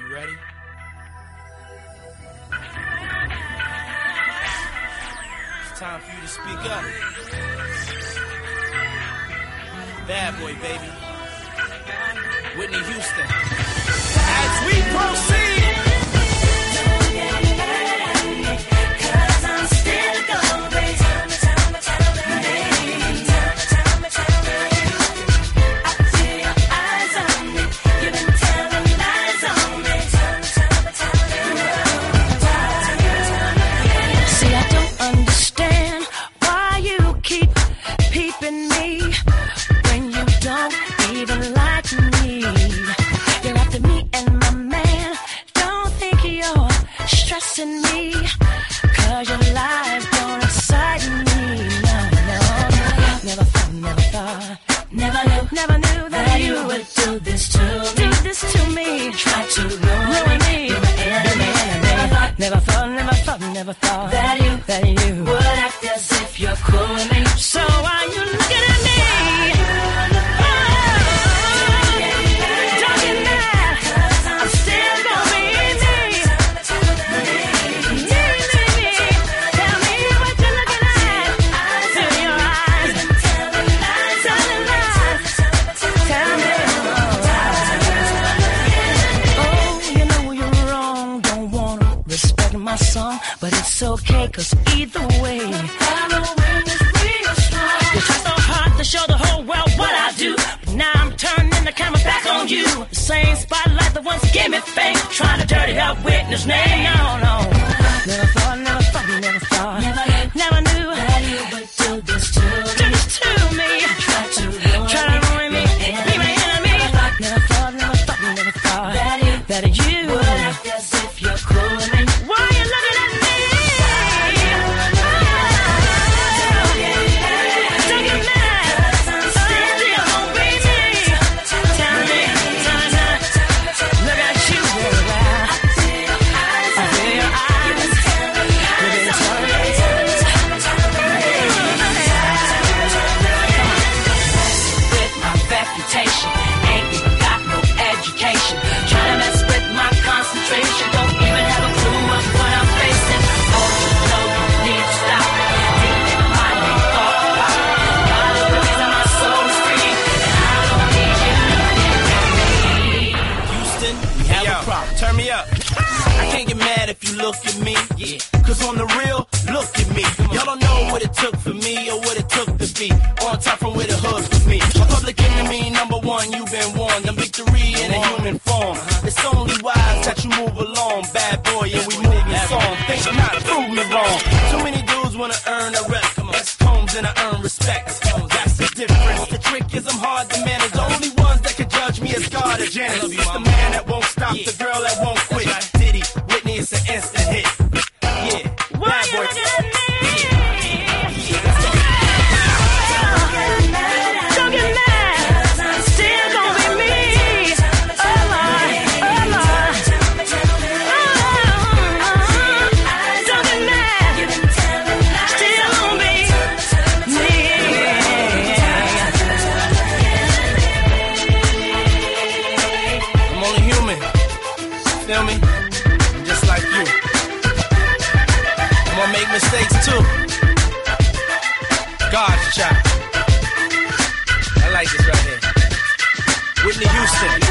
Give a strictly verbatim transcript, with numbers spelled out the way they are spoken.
You ready? It's time for you to speak up. Bad boy, baby. Whitney Houston. As we proceed. Cause I'm still going. I feel your eyes on me. You've been telling lies on me. See, I don't understand why you keep peeping me when you don't even like me. You're after me and my man. Don't think you're stressing me, cause your lies don't excite me. No, no, no. Never thought, never thought, never knew, never knew that, that you would do this to me. Do this to me. Try to ruin, ruin me. You're my enemy. Never thought, never thought, never thought, never thought that you, that you would act as if you're cool with me. So why you looking at me? My song, but it's okay, cause either way, Halloween is real strong. You try so hard to show the whole world what I do, but now I'm turning the camera back on you. The same spotlight that once gave me fame, trying to dirty up Whitney's name. No, no, never thought, never thought, never thought, never, never knew that you would do this to me. Do this to me. Try to ruin, try to ruin me, be my enemy. Never thought, never thought, never thought that you, that you would act as if you're cool with me. Why you looking at me? Don't get mad, I'm still gonna be me. Tell me, tell me, look at you, girl. I feel your eyes, I feel your eyes. You've been telling lies, with my reputation, ain't even got no education. Trying to mess with my concentration, don't even have a clue of what I'm facing. Oh, you know you need to stop it. Deep in my mind, thought about it. God is the reason my soul is free, and I don't need you near me. Houston, we have Yo, a problem. Turn me up. I can't get mad if you look at me. Yeah. Cause on the real, look at me. Y'all don't know what it took for me or what it took to be on top from where the hood for me. A public enemy, number one, you've been warned. The victory in a human form. It's only wise that you move along, bad boy, and we moving song. Think not, prove me wrong. Too many dudes wanna earn a rep. That's combs and I earn respect. That's the difference. The trick is I'm hard to manage. The only ones that can judge me is God or Janice. It's the man that won't stop, the girl that won't quit. Diddy, Whitney, it's an instant hit. Yeah, bad boy. Don't get mad, I'm still gonna be me. Oh Lord, oh Lord. Don't get mad, still gonna be me. I'm only human, feel me? I'm just like you. I'm gonna make mistakes too. God's child. I like this right here. Whitney Houston.